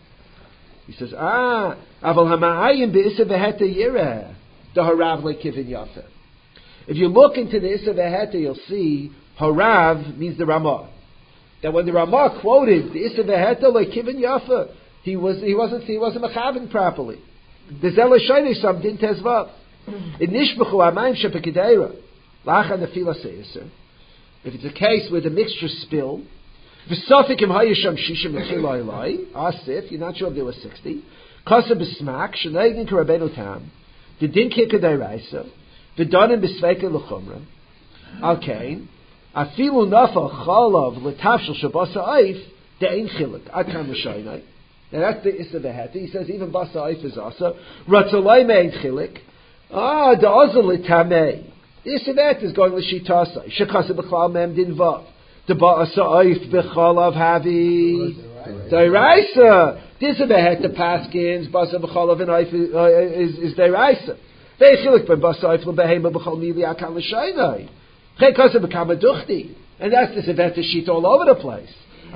He says, aval hama'ayim be'issa v'heta yireh, the harav le'kivin yafa. If you look into the issa v'heta, you'll see harav means the Ramah. That when the Ramah quoted the issa v'heta le'kivin yafa, he wasn't mechavin properly. The zela shayne sam din tezvav. In nishbachu amayim shepekedeira, lacha nefila se'isser. If it's a case where the mixture spilled, V'safik im hayisham shishim etchilai lai, asif, you're not sure if there was 60. Kasa b'smak, shenegin karabenu tam, the din kika dairaisa, v'danim b'sveika l'chumra, al-kain, afilu nafa chalav l'tafshel shabasa aif, de'ein chilik, atam l'shaynai. Now that's the issa v'heta. He says even basa aif is asa. Ratzalai me'ein chilik, da'azal l'tamei. The issa v'heta is going l'shitasa, shekasa b'chlal mem din vav. The ba'asa oif b'chalav havi dairaisa. This is the het the paskins ba'asa b'chalav and oif is dairaisa. And that's this event of sheet all over the place.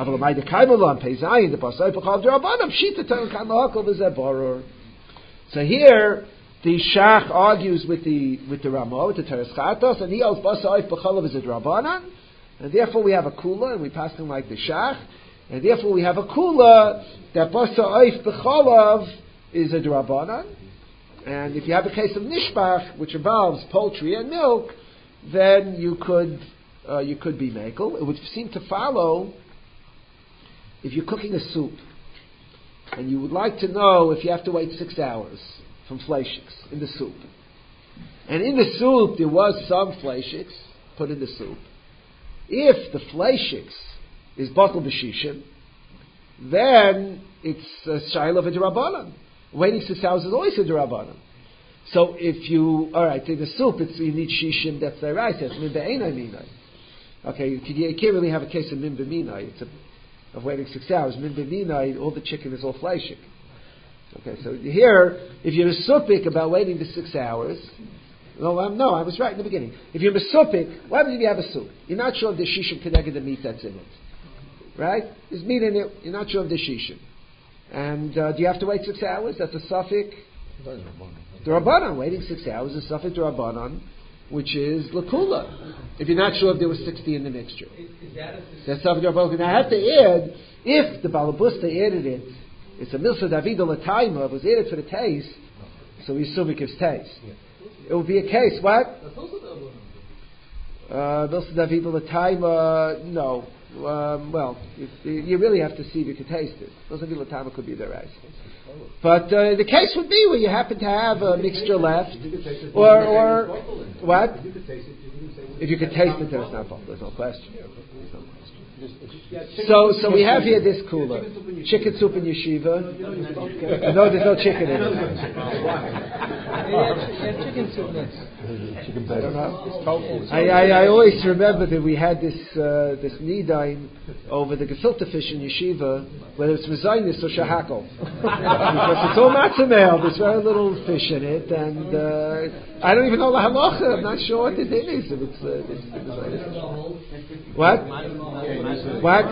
So here, the Shach argues with the Ramah, with the Teres Chatos, and he holds Basa Oif B'chalav is a Drabanan, and therefore we have a Kula, and we pass him like the Shach, and therefore we have a Kula that Basa Oif B'chalav is a Drabanan, and if you have a case of Nishbach, which involves poultry and milk, then you could be Mekel. It would seem to follow, if you're cooking a soup, and you would like to know if you have to wait 6 hours from fleishiks in the soup. And in the soup, there was some fleishiks put in the soup. If the fleishiks is bottle b'shishim, then it's a shayla of a derabanan. Waiting 6 hours is always a derabanan. So if you, alright, in the soup, you need shishim, that's the right, that's min be'enai minai. Okay, you can't really have a case of min be'minai. It's of waiting 6 hours. Min be'minai, all the chicken is all fleishik. Okay, so here, if you're mesupik about waiting the 6 hours, no, I was right in the beginning. If you're mesupik, what happens if you have a soup? You're not sure if there's shishim connected to the meat that's in it. Right? There's meat in it, you're not sure of the shishim. And do you have to wait 6 hours? That's a suffix. D'Rabbanan. Waiting 6 hours is suffix D'Rabbanan, which is lakula. If you're not sure if there was 60 in the mixture. That's suffix D'Rabbanan. Now I have to add, if the Balabusta added it, it's a milsa David Lataima, it was added for the taste, so we assume it gives taste. It would be a case, what? Milsa David Lataima, no. Well, you really have to see if you can taste it. Milsa David Lataima could be the rice. But the case would be where you happen to have a mixture left, or what? If you could taste it, then it's not vocal. There's no question. So we have here this cooler, chicken soup in yeshiva. No, there's no chicken in it. Chicken soup next. I don't know. I always remember that we had this nidain over the gefilte fish in yeshiva, whether it's mezainis or shahakol, because it's all matzah meal. There's very little fish in it, and I don't even know the halacha. I'm not sure what the thing is. If it's what? What?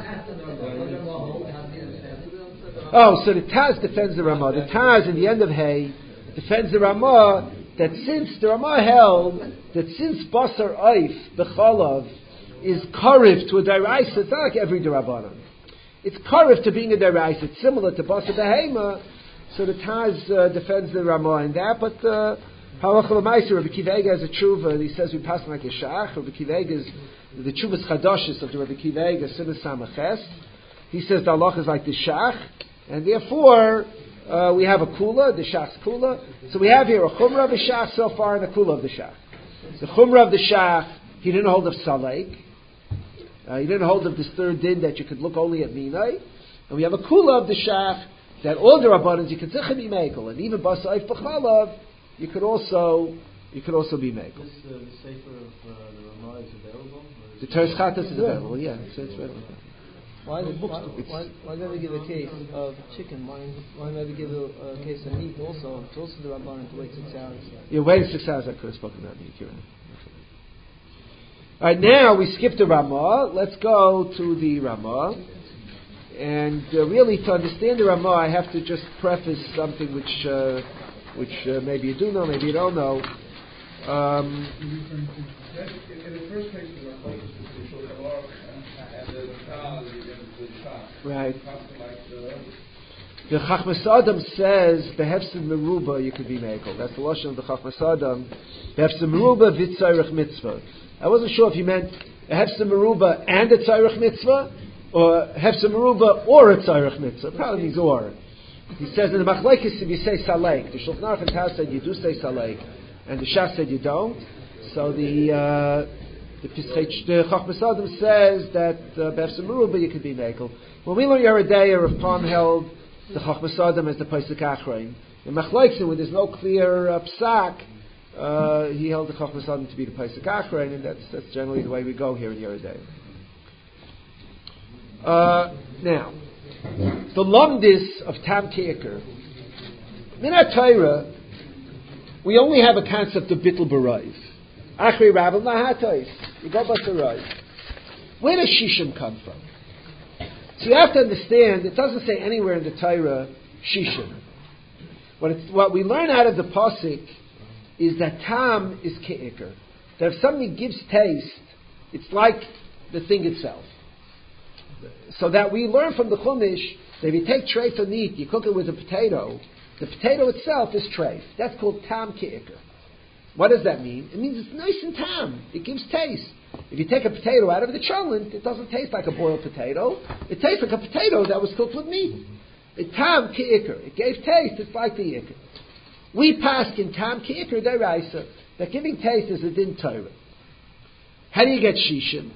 Oh, so the Taz defends the Ramah. The Taz, in the end of Hay, defends the Ramah that since the Ramah held that since Basar Oif B'chalav is Karev to a Deraisa, it's not like every Derabanan. It's Karev to being a Deraisa. It's similar to Basar Behema. So the Taz defends the Ramah in that, but Halach L'Maiser, Rabbi Akiva Eiger has a tshuva, and he says we pass like a shach. Rabbi Akiva Eiger is the tshuvas chadashis of the Rabbi Akiva Eiger, Simas Samaches. He says the halach is like the shach, and therefore we have a kula, the shach's kula. So we have here a chumrah of the shach so far and a kula of the shach. The chumrah of the shach, he didn't hold of salek. He didn't hold of this third din that you could look only at minay. And we have a kula of the shach that all the rabbanans you could zichah be mekel, and even basayif b'chalav you could also be mekel. This the sefer of the Ramah is available. The Teres Chatos is available. Yeah, it's available. Why did they give a case of chicken? Why did they give a case of meat also? It's also the Rabbanan to wait 6 hours. Yeah, waiting 6 hours. I could have spoken about meat. You're right. All right, now we skip the Ramah. Let's go to the Ramah. And really, to understand the Ramah, I have to just preface something which maybe you do know, maybe you don't know. In the first case, the Ramah is the Shulchan and the Tal, the Shach. Right. The Chachmas Adam says behefsim meruba you could be mekel. That's the lashon of the Chachmas Adam. Behefsim meruba v'tzayrich mitzvah. I wasn't sure if you meant a hefsim meruba and a tzayrich mitzvah, or hefsim meruba or a tzayrich mitzvah. Probably means or. He says in the Machlekes if you say salek, the Shulchan Aruch and Taz said you do say salek, and the Shach said you don't. So the Chachmas Adam says that behefsim meruba you could be mekel. When we learn Yeridei of Palm held the Chachmas Adam as the Pesach Achrein. In Machlekes, when there's no clear psak, he held the Chachmas Adam to be the Pesach Achrein, and that's generally the way we go here in Yeridei. Now, the Lumdis of Tam Keker. Minat Torah, we only have a concept of bittul b'rayv. Achri rabel nahatais. You go b'rayv. Where does shishim come from? So you have to understand, it doesn't say anywhere in the Torah, shishim. What we learn out of the pasuk is that tam is ke'ikr. That if something gives taste, it's like the thing itself. So that we learn from the Chumash that if you take treif of meat, you cook it with a potato, the potato itself is treif. That's called tam ke'ikr. What does that mean? It means it's nice and tam. It gives taste. If you take a potato out of the cholent, it doesn't taste like a boiled potato. It tastes like a potato that was cooked with meat. It tam ke'ikr. It gave taste. It's like the ikr. We pass in tam ke'ikr deraisa that giving taste is a din Torah. How do you get shishim?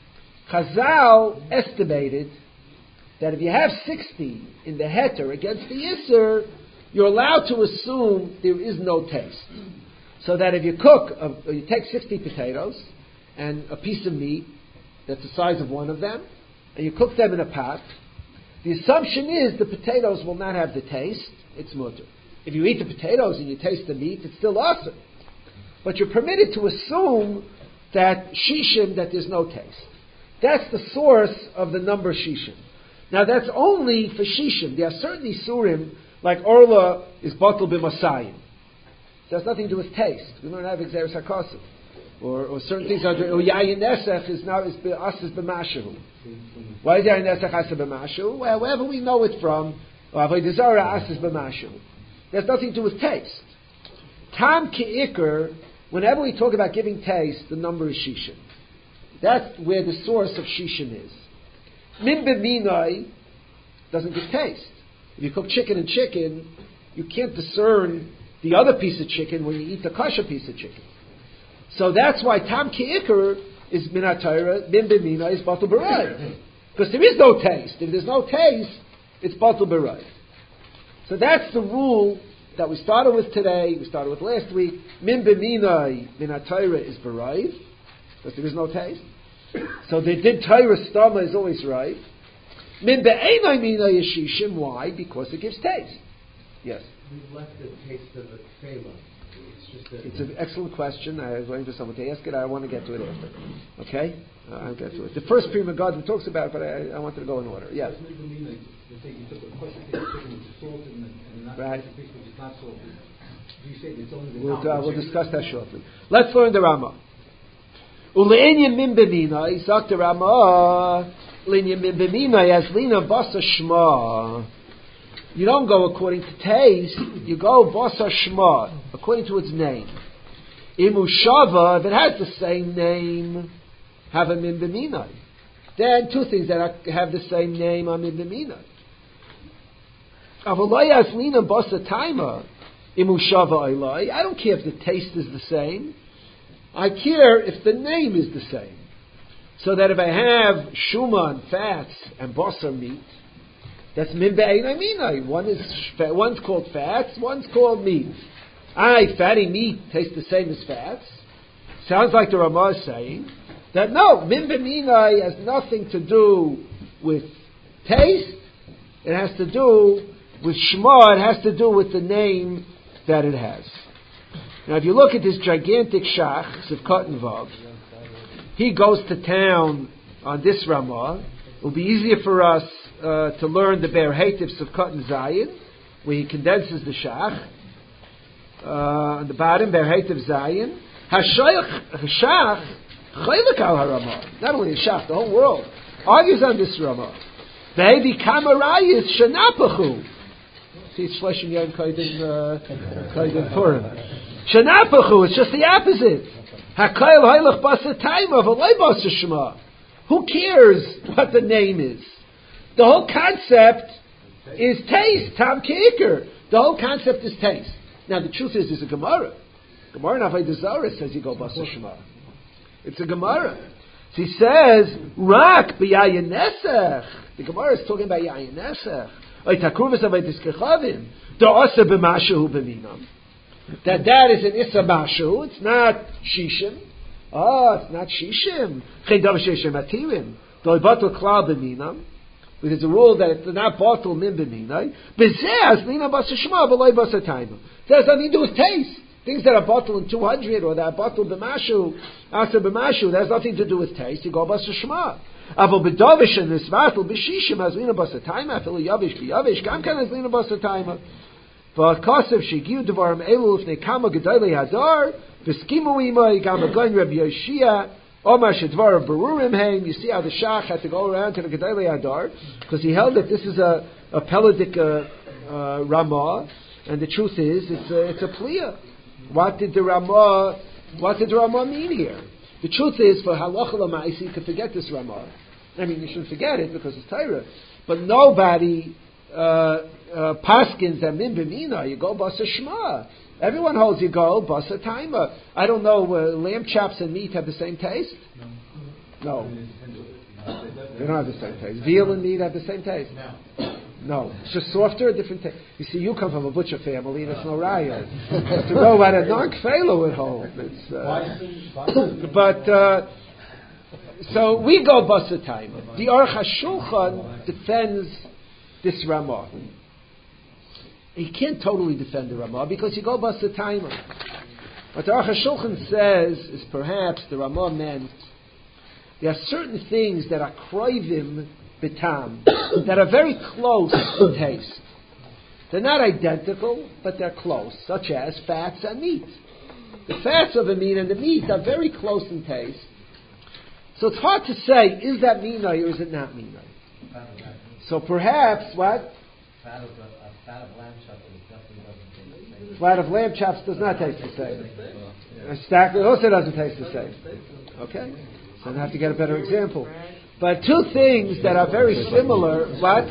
Chazal estimated that if you have 60 in the heter against the Isser, you're allowed to assume there is no taste. So that if you you take 60 potatoes and a piece of meat that's the size of one of them, and you cook them in a pot, the assumption is the potatoes will not have the taste, it's mutter. If you eat the potatoes and you taste the meat, it's still awesome. But you're permitted to assume that shishim, that there's no taste. That's the source of the number shishim. Now that's only for shishim. There are certain isurim, like orla is batel b'masayim. It has nothing to do with taste. We learn how to exeris hakosim. Or certain things are, or yayin nesech is asas b'mashu. Why is yayin nesech asas b'mashu? Well, wherever we know it from, avodah zarah asas b'mashu. There's nothing to do with taste. Tam ke'ikr, whenever we talk about giving taste, the number is shishim. That's where the source of shishim is. Min b'minai doesn't give taste. If you cook chicken and chicken, you can't discern the other piece of chicken when you eat the kosher piece of chicken. So that's why tam ke'ikr is min ha'Torah, min b'minai is batul b'rayv. Because there is no taste. If there's no taste, it's batul b'rayv. So that's the rule that we started with today, we started with last week. Min b'minai, min ha'Torah is b'rayv, because there is no taste. So the din Torah stama is always right. Min be'enai minai is shishim. Why? Because it gives taste. Yes? We've left the taste of the tefillah. It's an excellent question. I was waiting for someone to ask it. I want to get to it after. Okay? I'll get to it. The first Pri Megadim talks about it, but I wanted to go in order. Yes? You took a kosher chicken which is salted and not right. a piece which is not salted. You say it's only the We'll discuss that shortly. Let's learn the Rama. Ule'inyan min b'minai, sagt the Rama, Ule'inyan min b'minai, as lina basa shma. You don't go according to taste, you go basa shma, according to its name. Imu shava, if it has the same name, have a min b'minai. Then two things that have the same name are min b'minai. Avalai as lina basa taima, imu shava ilai. I don't care if the taste is the same. I care if the name is the same. So that if I have shuman, fats, and basar meat, that's min be'einai minai. One's called fats, one's called meat. Fatty meat tastes the same as fats. Sounds like the Ramah is saying that no, min be'minai has nothing to do with taste. It has to do with shema. It has to do with the name that it has. Now, if you look at this gigantic shach, Sivkot and Vav, he goes to town on this Ramah. It will be easier for us to learn the Be'er Heitiv Sivkot and Zayin, where he condenses the shach. On the bottom, Be'er Heitiv Zayin. Hashach, Chaylik al HaRamah. Not only the shach, the whole world argues on this Ramah. Ve'evi kamarayis shanapachu. See, it's Shlesh and Yom Koydin Purim. Shanapachu, it's just the opposite. Hakayel haylach basa taima v'lei basa shema. Who cares what the name is? The whole concept is taste. Tam ke'ikr. The whole concept is taste. Now the truth is, there's a Gemara. Gemara in Avodah Zarah says you go basa shema. It's a Gemara. So he says, rak b'yayin nesech. The Gemara is talking about yayin nesech. Oy takruvas avodas kechavim. Da'asa b'mashu b'minam. That is an Issa Mashu, it's not Shishim. It's not Shishim. There's a rule that it's not bottle min b'minai. It has nothing to do with taste. Things that are bottled in 200 or that are bottled b'mashu, after b'mashu, that has nothing to do with taste. You go basa shema. Avo b'dovish and nisvatel b'shishim has lina basa taima. Afilu yavish b'yavish kam kan has lina basa taima. V'akasev shegiu devarim elu lifnei kama gedolei hadar v'skimu imay gam agoin Rabbi Yoshia Omar shedvar berurim heim. You see how the shach had to go around to the gedolei hadar because he held that this is a Pelagic Ramah, and the truth is it's a pliya. What did the Ramah mean here? The truth is, for halacha l'maisi, you can forget this Ramah. I mean, you shouldn't forget it because it's Torah. But nobody paskins that min b'mina. You go basa shema. Everyone holds you go basa taima. I don't know. Lamb chops and meat have the same taste? No. They don't have the same taste. Veal and meat have the same taste. No, it's just softer, different taste. You see, you come from a butcher family, and it's no raya. To go at a non-kfelo at home. So we go basa taima. The Aruch HaShulchan defends this Ramah. He can't totally defend the Ramah because you go basa taima. What the Aruch HaShulchan says is perhaps the Ramah meant there are certain things that are kroivim b'tam, that are very close in taste. They're not identical, but they're close, such as fats and meat. The fats of the meat and the meat are very close in taste. So it's hard to say, is that minay or is it not minay? So perhaps, what? Fat of lamb chops definitely doesn't taste the same. Fat of lamb chops does not taste the same. A stack also doesn't taste the same. Okay? So I have to get a better example. But two things that are very similar, what?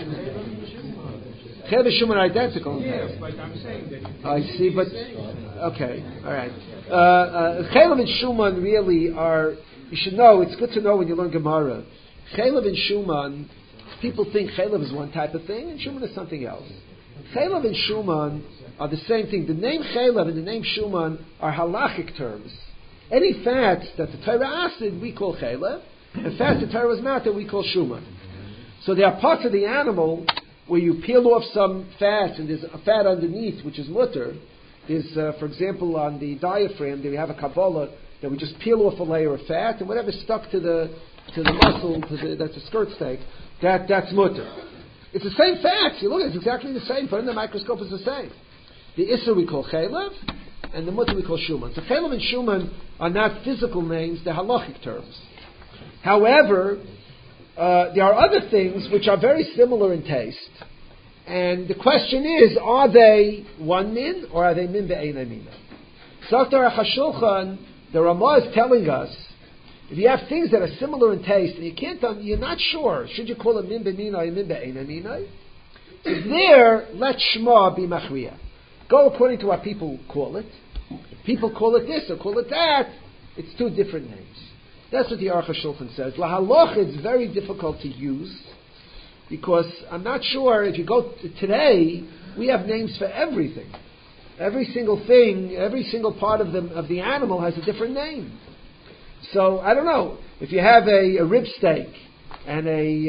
Chaylev and Shuman are identical. Yes, but I'm saying that. I see, but okay, all right. Chaylev and Shuman really are. You should know. It's good to know when you learn Gemara. Chaylev and Shuman. People think Chaylev is one type of thing and Shuman is something else. Chaylev and Shuman are the same thing. The name Chaylev and the name Shuman are halachic terms. Any fats that the Torah asked, we call Chaylev. And fats the Torah was matter, we call Shuman. So there are parts of the animal where you peel off some fats and there's a fat underneath which is mutter. There's, for example, on the diaphragm, there we have a Kabbalah that we just peel off a layer of fat and whatever's stuck to the muscle, that's a skirt steak, that's mutter. It's the same fats. You look at it, it's exactly the same. Put in the microscope, it's the same. The Isser we call Chaylev and the mutter we call Shuman. So Chaylev and Shuman are not physical names, they're halachic terms. However, there are other things which are very similar in taste. And the question is, are they one min or are they min be'eina mina? So after Aruch HaShulchan, the Ramah is telling us, if you have things that are similar in taste and you're not sure, should you call it min be'mina or min be'eina mina? There, let Shema be machriya. Go according to what people call it. If people call it this or call it that, it's two different names. That's what the Aruch HaShulchan says. Lahaloch, it's very difficult to use because I'm not sure if you go today, we have names for everything. Every single thing, every single part of the animal has a different name. So I don't know if you have a rib steak and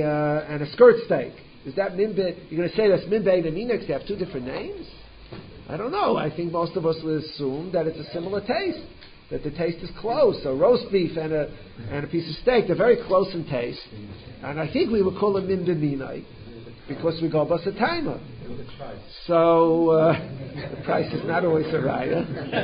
a skirt steak. Is that minbe? You're going to say that's minbe and minex? They have two different names. I don't know. I think most of us would assume that it's a similar taste. That the taste is close. So roast beef and a piece of steak, they're very close in taste. And I think we would call it min b'minai because we go basa taima. So the price is not always a raya.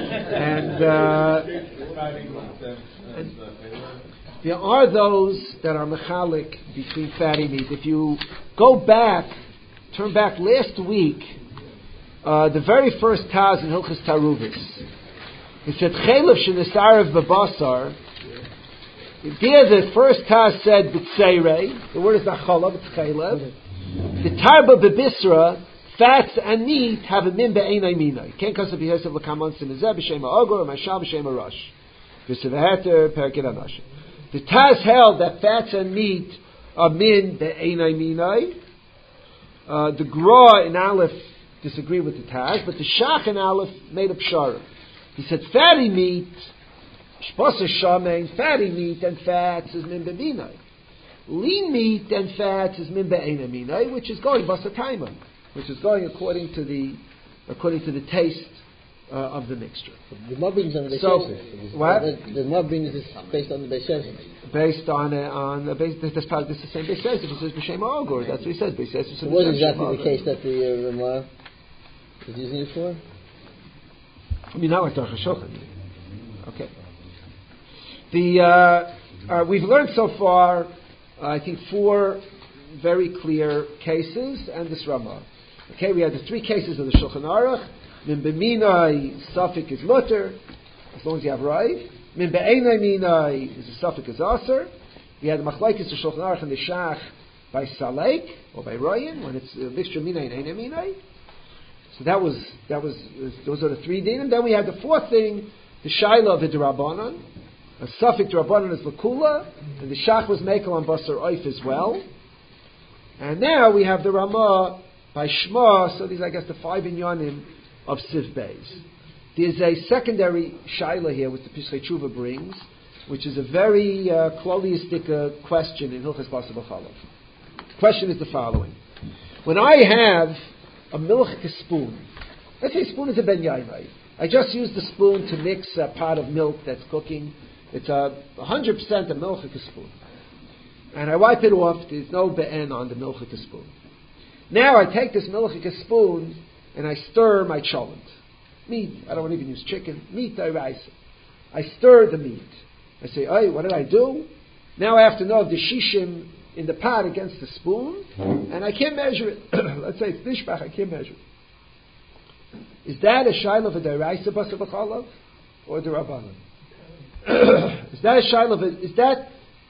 And there are those that are mechalik between fatty meat. If you turn back last week, the very first Taz in Hilchos Taruvis, it said Chaylev shenisarav b'basar. There, the first Taz said b'tseirei. The word is not chalav, it's Chaylev. The tarba b'bisra, fats and meat have a min be'enai minai. Ken kasav b'yesav l'kamon simizeh b'shem ha'ogor mashal b'shem ha'rosh. V'sevaheter perkid ha'nashim. The Taz held that fats and meat are min be'enai minai. The Gra in Aleph disagree with the Taz, but the Shach in Aleph made a pshara. He said fatty meat, shpasa shamein, fatty meat and fats is min be'minai. Lean meat and fats is min be'eina minai, which is going basa taima, which is going according to the taste of the mixture. The Gemara brings on the Beis So, Yosef. what? The Gemara brings this based on the Beis Yosef. Based on this part, this is the same Beis Yosef. It says B'Shem Ogor. That's what he says. Beis Yosef. So what is exactly the case that the Gemara is using it for? I mean, now it's Aruch HaShulchan. Okay. We've learned so far, I think, 4 very clear cases and this Ramah. Okay, we had the 3 cases of the Shulchan Aruch. Min b'minai safik is mutter, as long as you have raiv. Min be'enai minai is a safik is aser. We had the machlekes of Shulchan Aruch and the shach by salek or by royin when it's a mixture of minai and einai minai. So those are the 3 din. And then we had the 4th thing, the shaila of the Derabanan. A suffix Derabanan is lakula, and the shach was mekel on basar oif as well. And now we have the Ramah by Shema. So these, I guess, the 5 inyanim of Siv Beis. There's a secondary shaila here which the Pesach Tshuva brings, which is a very kloliistic question in Hilchos Basar B'Chalav. The question is the following: when I have a milchik spoon, let's say spoon is a ben yaimai. I just use the spoon to mix a pot of milk that's cooking. It's 100% a milchik spoon. And I wipe it off. There's no be'en on the milchik spoon. Now I take this milchik spoon and I stir my cholent. Meat, I don't even use chicken. Meat, I rice. I stir the meat. I say, hey, what did I do? Now I have to know the shishim in the pot against the spoon, and I can't measure it. Let's say it's nishbach, I can't measure it. Is that a shaila of a deraisa basar b'chalav or a derabanan? Is that a shaila of a, is that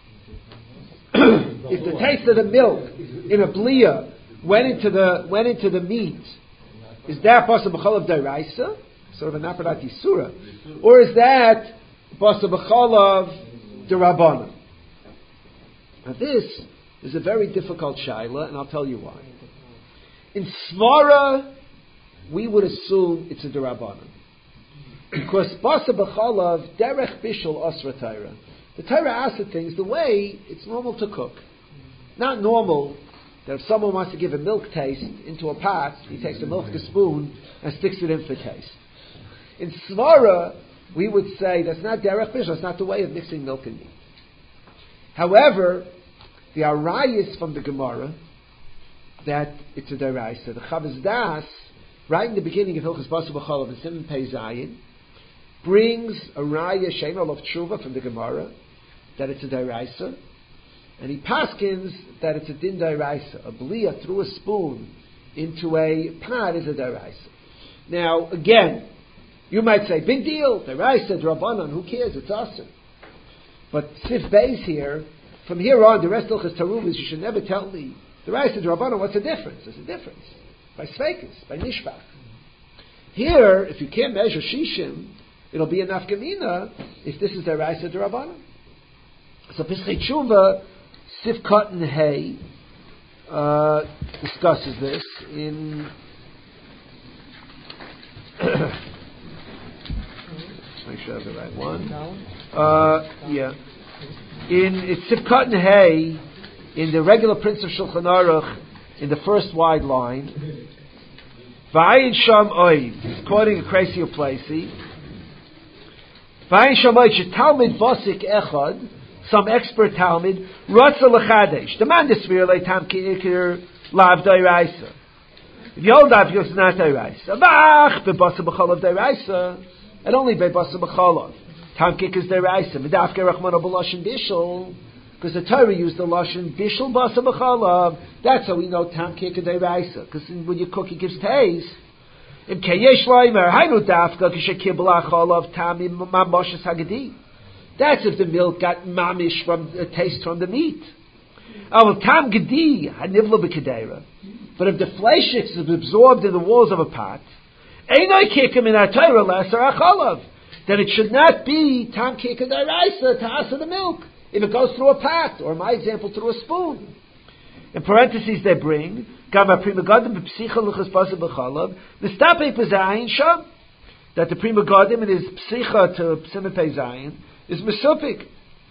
if the taste of the milk in a blia went into the meat, is that basar b'chalav deraisa, sort of a naparat yisura, or is that basar b'chalav derabanan? Now this is a very difficult shaila, and I'll tell you why. In Svara, we would assume it's a derabanan, because basar b'chalav derech bishul asra Torah. The Torah asks things the way it's normal to cook. Not normal that if someone wants to give a milk taste into a pot, he takes a milk spoon and sticks it in for taste. In Svara, we would say that's not derech bishul, that's not the way of mixing milk and meat. However, the arayis from the Gemara that it's a deraisa. The Chavaz Das, right in the beginning of Hilchos Basar B'Chalav and Siman Pei Zayin, brings a raya she'eino of tshuva from the Gemara that it's a deraisa, and he paskins that it's a din deraisa. A blia through a spoon into a pot is a deraisa. Now, again, you might say, big deal, deraisa, drabanan, who cares? It's awesome. But Sif Beis here, from here on, the rest of Hilchos Tarumas, you should never tell me, the Reis and Rabbanon, what's the difference? There's a difference. By Sveikus, by Nishbach. Here, if you can't measure Shishim, it'll be a nafkamina if this is the Reis and Rabbanon. So Pesach Tshuva, Sif Cotton Hay, discusses this in make sure I have the right one. Yeah. It's Sifkat and Hay in the regular Prince of Shulchan Aruch in the first wide line. V'ayin Sham Oiv. He's quoting a crazy placey. V'ayin Sham Oiv. Shetalmid Vosik Echad. Some expert Talmud. Rotza L'chadesh. The man desvir leitam ki'ikir lav dairaisa. If you hold up, it's not dairaisa. Bach bebasa b'chalav dairaisa. And only bebasa b'chalav. Tamkik is deraisa. Medafke rachmana b'loshen bishul, because the Torah used the loshen bishul basa b'chalav. That's how we know tamkik is deraisa. Because when you cook, it gives taste. Im kayesh loimer haynu dafka k'shekir b'lachalav tamim mamoshes hagadi. That's if the milk got mamish from the taste from the meat. Aval tam gedi hanivla b'kedera. But if the flesh is absorbed in the walls of a pot, einoi kikim in our Torah lesser achalav. Then it should not be tam kika daraisa to asa the milk if it goes through a pot, or in my example, through a spoon. In parentheses they bring gama prima gadim b'psicha luchas basar b'chalav nistape pezayin sham, that the prima gadim in his psicha to siman pei zayin is mesupik.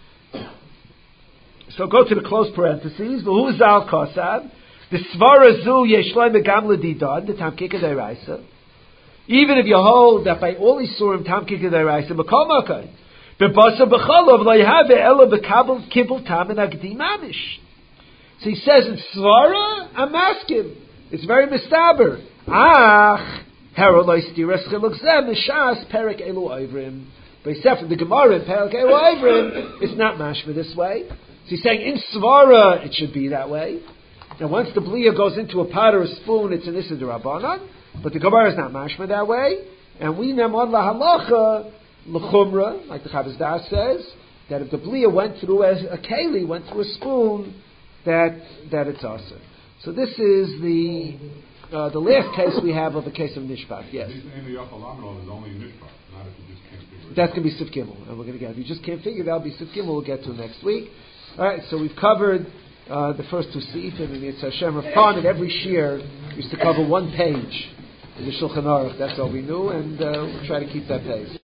So go to the close parentheses. V'hu zal kosav the svara zu yeshloim begam ledidad the tam kika daraisa. Even if you hold that by all Isurim Tam Kikadaraisa B'Kol B'Basa B'Cholov Lo Yahave Ela B'Kabel Kibbul Tam and Agdi Mamish. So he says in Svara, I'm asking. It's very mistaber. Ach, Heroloi Stiras Chiluk Zeh Mishas Perek Elu Oivrim. But he said from the Gemara in Perek Elu Oivrim, it's not mashma this way. So he's saying in Svara it should be that way. Now once the Blia goes into a pot or a spoon, it's an Issa D'Rabbanan. But the Gemara is not mashma that way. And we Namon LaHalacha L'Chumra, like the Chavaz Das says, that if the Blia went through a keli, went through a spoon, that it's also. So this is the last case we have of a case of Nishpat. Yes. That's going to be Sif Gimel, and we're going to get. If you just can't figure, that'll be Sif Gimel. We'll get to next week. All right. So we've covered the first two seifim, and it's Hashem Rav Kahn. Every shir used to cover one page in the Shulchan Aruch. That's all we knew, and we'll try to keep that pace.